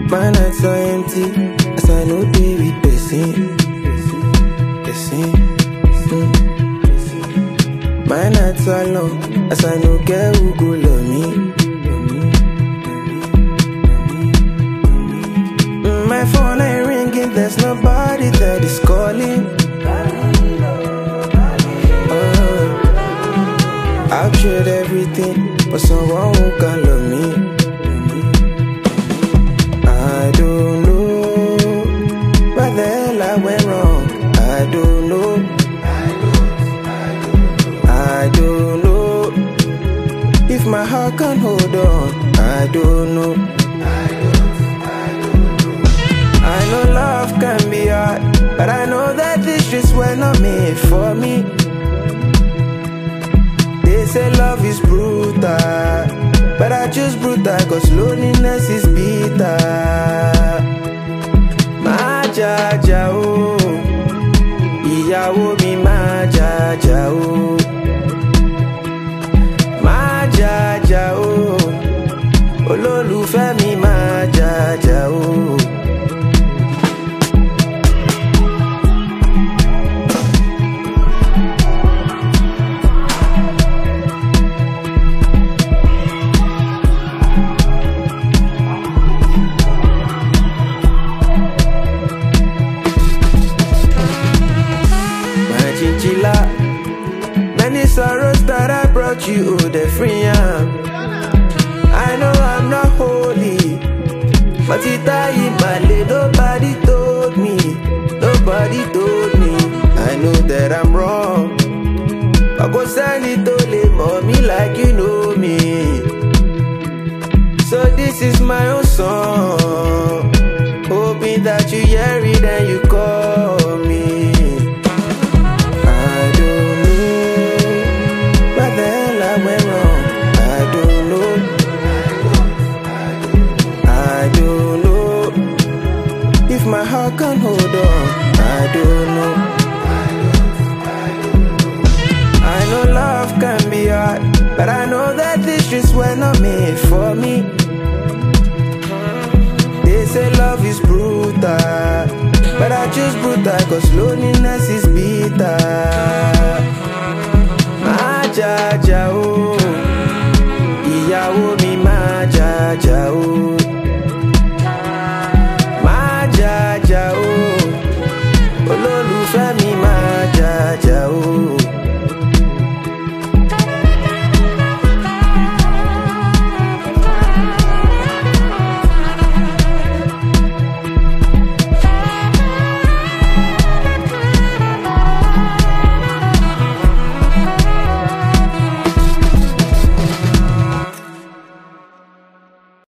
My nights are empty, as I know they with person. My nights are long, as I know girl who go love me. My phone ain't ringing, there's nobody that is calling. I'll trade everything for someone who can love me. I don't know where the hell I went wrong. I don't know. I don't know if my heart can hold on. I don't know. I know love can be hard, but I know that these streets were not made for me. They say love is brutal, but I choose brutal cause loneliness is bitter. Ma jaja o, ìyàwó mi ma jaja o. Ma jaja o, olólùfẹ́ mi ma jaja o. Many sorrows that I brought you, oh, they're free. I know I'm not holy, but it in my lay, nobody told me. Nobody told me. I know that I'm wrong. I go send it to lay mommy like you know me. So this is my own song, hoping that you hear it and you call me. My heart can hold on, I don't know. I know love can be hard, but I know that these streets were not made for me. They say love is brutal, but I choose brutal cause loneliness is bitter.